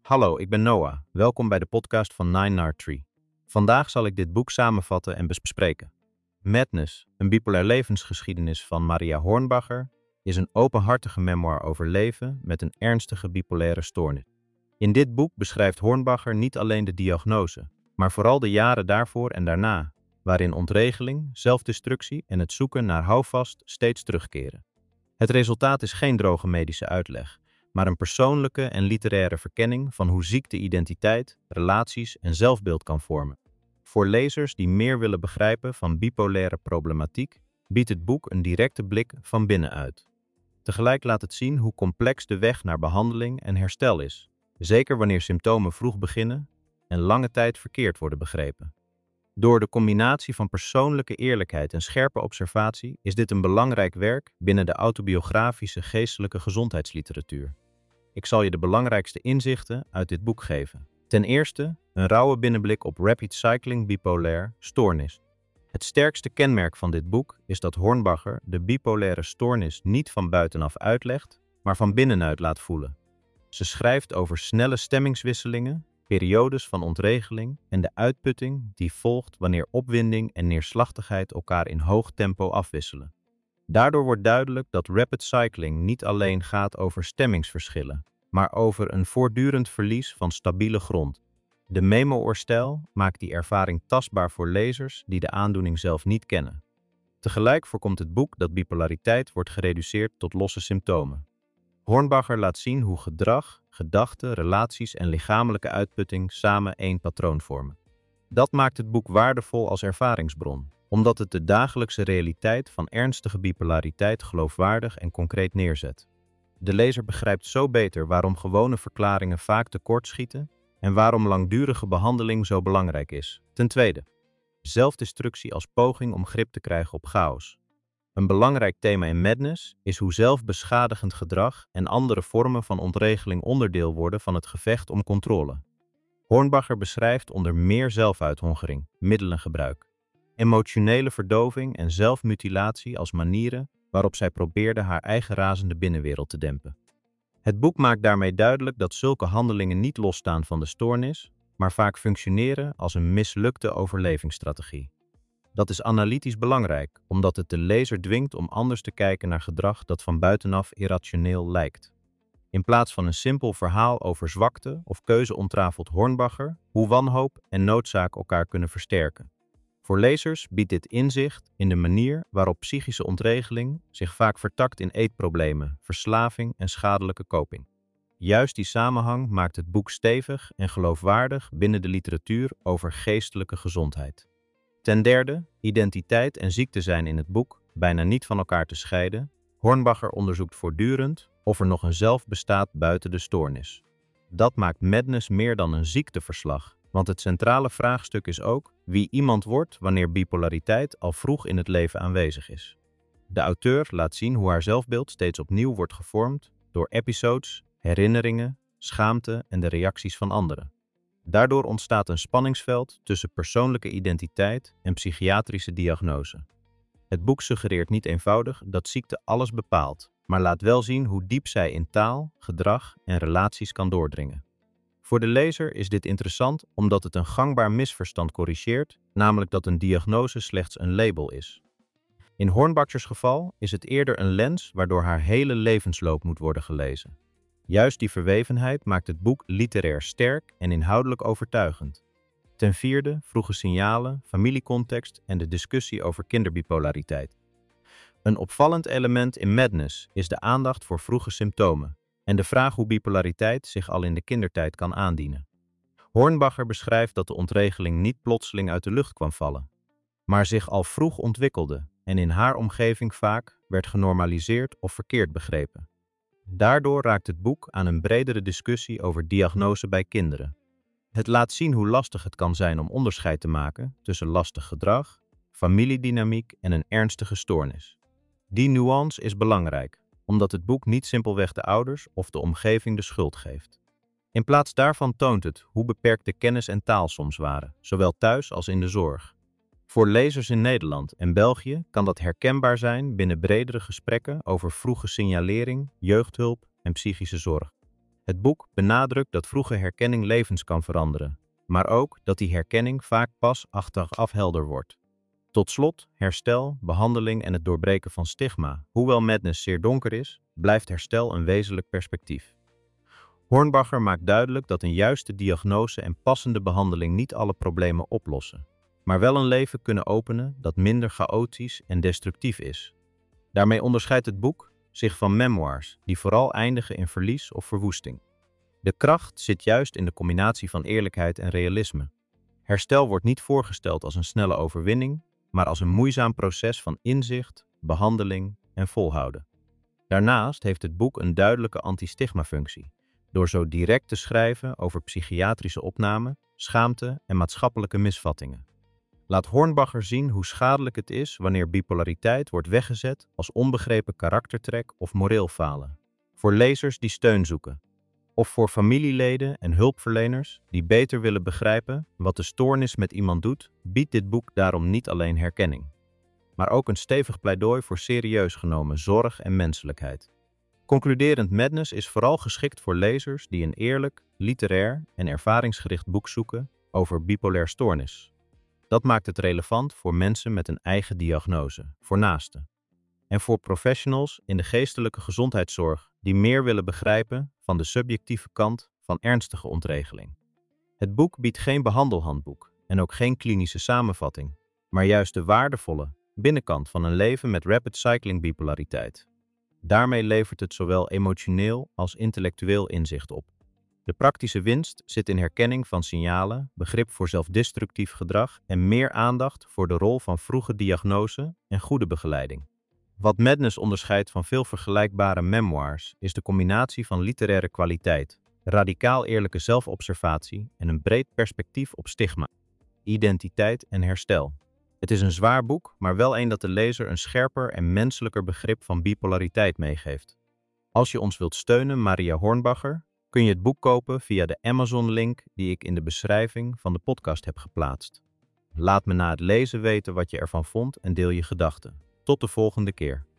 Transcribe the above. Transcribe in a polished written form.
Hallo, ik ben Noah. Welkom bij de podcast van Nine Nard Tree. Vandaag zal ik dit boek samenvatten en bespreken. Madness, een bipolair levensgeschiedenis van Maria Hornbacher, is een openhartige memoir over leven met een ernstige bipolaire stoornis. In dit boek beschrijft Hornbacher niet alleen de diagnose, maar vooral de jaren daarvoor en daarna, waarin ontregeling, zelfdestructie en het zoeken naar houvast steeds terugkeren. Het resultaat is geen droge medische uitleg, maar een persoonlijke en literaire verkenning van hoe ziekte identiteit, relaties en zelfbeeld kan vormen. Voor lezers die meer willen begrijpen van bipolaire problematiek, biedt het boek een directe blik van binnenuit. Tegelijk laat het zien hoe complex de weg naar behandeling en herstel is, zeker wanneer symptomen vroeg beginnen en lange tijd verkeerd worden begrepen. Door de combinatie van persoonlijke eerlijkheid en scherpe observatie is dit een belangrijk werk binnen de autobiografische geestelijke gezondheidsliteratuur. Ik zal je de belangrijkste inzichten uit dit boek geven. Ten eerste, een rauwe binnenblik op rapid cycling bipolair stoornis. Het sterkste kenmerk van dit boek is dat Hornbacher de bipolaire stoornis niet van buitenaf uitlegt, maar van binnenuit laat voelen. Ze schrijft over snelle stemmingswisselingen, periodes van ontregeling en de uitputting die volgt wanneer opwinding en neerslachtigheid elkaar in hoog tempo afwisselen. Daardoor wordt duidelijk dat rapid cycling niet alleen gaat over stemmingsverschillen, maar over een voortdurend verlies van stabiele grond. De memo-oorstijl maakt die ervaring tastbaar voor lezers die de aandoening zelf niet kennen. Tegelijk voorkomt het boek dat bipolariteit wordt gereduceerd tot losse symptomen. Hornbacher laat zien hoe gedrag, gedachten, relaties en lichamelijke uitputting samen één patroon vormen. Dat maakt het boek waardevol als ervaringsbron, omdat het de dagelijkse realiteit van ernstige bipolariteit geloofwaardig en concreet neerzet. De lezer begrijpt zo beter waarom gewone verklaringen vaak tekortschieten en waarom langdurige behandeling zo belangrijk is. Ten tweede, zelfdestructie als poging om grip te krijgen op chaos. Een belangrijk thema in Madness is hoe zelfbeschadigend gedrag en andere vormen van ontregeling onderdeel worden van het gevecht om controle. Hornbacher beschrijft onder meer zelfuithongering, middelengebruik, emotionele verdoving en zelfmutilatie als manieren waarop zij probeerde haar eigen razende binnenwereld te dempen. Het boek maakt daarmee duidelijk dat zulke handelingen niet losstaan van de stoornis, maar vaak functioneren als een mislukte overlevingsstrategie. Dat is analytisch belangrijk, omdat het de lezer dwingt om anders te kijken naar gedrag dat van buitenaf irrationeel lijkt. In plaats van een simpel verhaal over zwakte of keuze ontrafelt Hornbacher hoe wanhoop en noodzaak elkaar kunnen versterken. Voor lezers biedt dit inzicht in de manier waarop psychische ontregeling zich vaak vertakt in eetproblemen, verslaving en schadelijke coping. Juist die samenhang maakt het boek stevig en geloofwaardig binnen de literatuur over geestelijke gezondheid. Ten derde, identiteit en ziekte zijn in het boek bijna niet van elkaar te scheiden. Hornbacher onderzoekt voortdurend of er nog een zelf bestaat buiten de stoornis. Dat maakt Madness meer dan een ziekteverslag, want het centrale vraagstuk is ook wie iemand wordt wanneer bipolariteit al vroeg in het leven aanwezig is. De auteur laat zien hoe haar zelfbeeld steeds opnieuw wordt gevormd door episodes, herinneringen, schaamte en de reacties van anderen. Daardoor ontstaat een spanningsveld tussen persoonlijke identiteit en psychiatrische diagnose. Het boek suggereert niet eenvoudig dat ziekte alles bepaalt, maar laat wel zien hoe diep zij in taal, gedrag en relaties kan doordringen. Voor de lezer is dit interessant omdat het een gangbaar misverstand corrigeert, namelijk dat een diagnose slechts een label is. In Hornbachers geval is het eerder een lens waardoor haar hele levensloop moet worden gelezen. Juist die verwevenheid maakt het boek literair sterk en inhoudelijk overtuigend. Ten vierde, vroege signalen, familiecontext en de discussie over kinderbipolariteit. Een opvallend element in Madness is de aandacht voor vroege symptomen en de vraag hoe bipolariteit zich al in de kindertijd kan aandienen. Hornbacher beschrijft dat de ontregeling niet plotseling uit de lucht kwam vallen, maar zich al vroeg ontwikkelde en in haar omgeving vaak werd genormaliseerd of verkeerd begrepen. Daardoor raakt het boek aan een bredere discussie over diagnose bij kinderen. Het laat zien hoe lastig het kan zijn om onderscheid te maken tussen lastig gedrag, familiedynamiek en een ernstige stoornis. Die nuance is belangrijk, omdat het boek niet simpelweg de ouders of de omgeving de schuld geeft. In plaats daarvan toont het hoe beperkt de kennis en taal soms waren, zowel thuis als in de zorg. Voor lezers in Nederland en België kan dat herkenbaar zijn binnen bredere gesprekken over vroege signalering, jeugdhulp en psychische zorg. Het boek benadrukt dat vroege herkenning levens kan veranderen, maar ook dat die herkenning vaak pas achteraf helder wordt. Tot slot, herstel, behandeling en het doorbreken van stigma. Hoewel Madness zeer donker is, blijft herstel een wezenlijk perspectief. Hornbacher maakt duidelijk dat een juiste diagnose en passende behandeling niet alle problemen oplossen, maar wel een leven kunnen openen dat minder chaotisch en destructief is. Daarmee onderscheidt het boek zich van memoirs, die vooral eindigen in verlies of verwoesting. De kracht zit juist in de combinatie van eerlijkheid en realisme. Herstel wordt niet voorgesteld als een snelle overwinning, maar als een moeizaam proces van inzicht, behandeling en volhouden. Daarnaast heeft het boek een duidelijke anti-stigma-functie, door zo direct te schrijven over psychiatrische opname, schaamte en maatschappelijke misvattingen. Laat Hornbacher zien hoe schadelijk het is wanneer bipolariteit wordt weggezet als onbegrepen karaktertrek of moreel falen. Voor lezers die steun zoeken, of voor familieleden en hulpverleners die beter willen begrijpen wat de stoornis met iemand doet, biedt dit boek daarom niet alleen herkenning, maar ook een stevig pleidooi voor serieus genomen zorg en menselijkheid. Concluderend, Madness is vooral geschikt voor lezers die een eerlijk, literair en ervaringsgericht boek zoeken over bipolair stoornis. Dat maakt het relevant voor mensen met een eigen diagnose, voor naasten. En voor professionals in de geestelijke gezondheidszorg die meer willen begrijpen van de subjectieve kant van ernstige ontregeling. Het boek biedt geen behandelhandboek en ook geen klinische samenvatting, maar juist de waardevolle binnenkant van een leven met rapid cycling bipolariteit. Daarmee levert het zowel emotioneel als intellectueel inzicht op. De praktische winst zit in herkenning van signalen, begrip voor zelfdestructief gedrag en meer aandacht voor de rol van vroege diagnose en goede begeleiding. Wat Madness onderscheidt van veel vergelijkbare memoirs is de combinatie van literaire kwaliteit, radicaal eerlijke zelfobservatie en een breed perspectief op stigma, identiteit en herstel. Het is een zwaar boek, maar wel een dat de lezer een scherper en menselijker begrip van bipolariteit meegeeft. Als je ons wilt steunen, Maria Hornbacher, kun je het boek kopen via de Amazon-link die ik in de beschrijving van de podcast heb geplaatst. Laat me na het lezen weten wat je ervan vond en deel je gedachten. Tot de volgende keer.